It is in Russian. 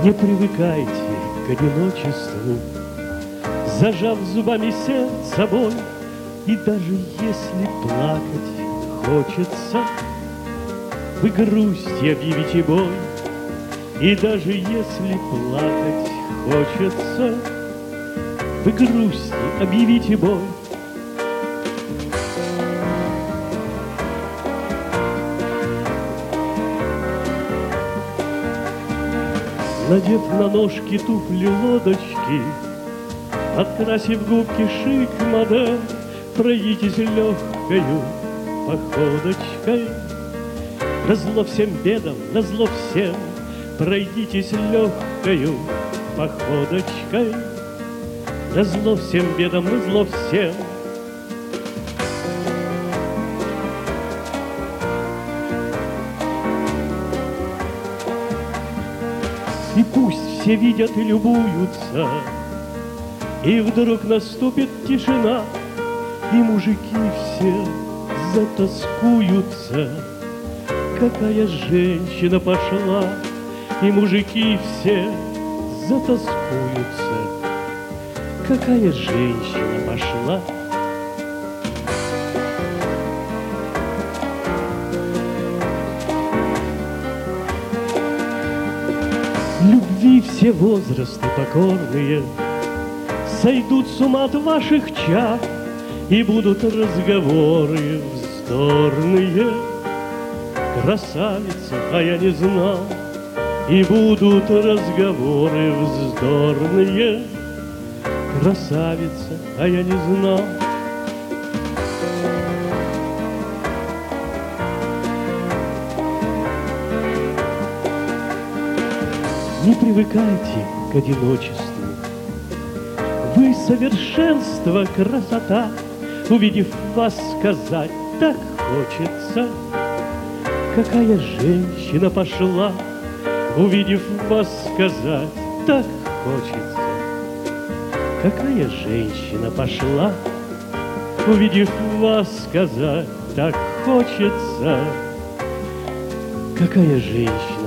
Не привыкайте к одиночеству, зажав зубами сердце боль. И даже если плакать хочется, вы грустью объявите бой. И даже если плакать хочется, вы грустью объявите бой. Надев на ножки туфли-лодочки, открасив губки шик-модель, пройдитесь легкою походочкой. Назло всем бедам, назло всем, пройдитесь легкою походочкой. Назло всем бедам, назло всем. И пусть все видят и любуются, и вдруг наступит тишина, и мужики все затаскуются. Какая женщина пошла, и мужики все затаскуются. Какая женщина пошла. Любви все возрасты покорные сойдут с ума от ваших чар, и будут разговоры вздорные. Красавица, а я не знал, и будут разговоры вздорные. Красавица, а я не знал. Не привыкайте к одиночеству. Вы совершенство, красота. Увидев вас, сказать так хочется. Какая женщина пошла. Увидев вас, сказать так хочется. Какая женщина пошла. Увидев вас, сказать так хочется. Какая женщина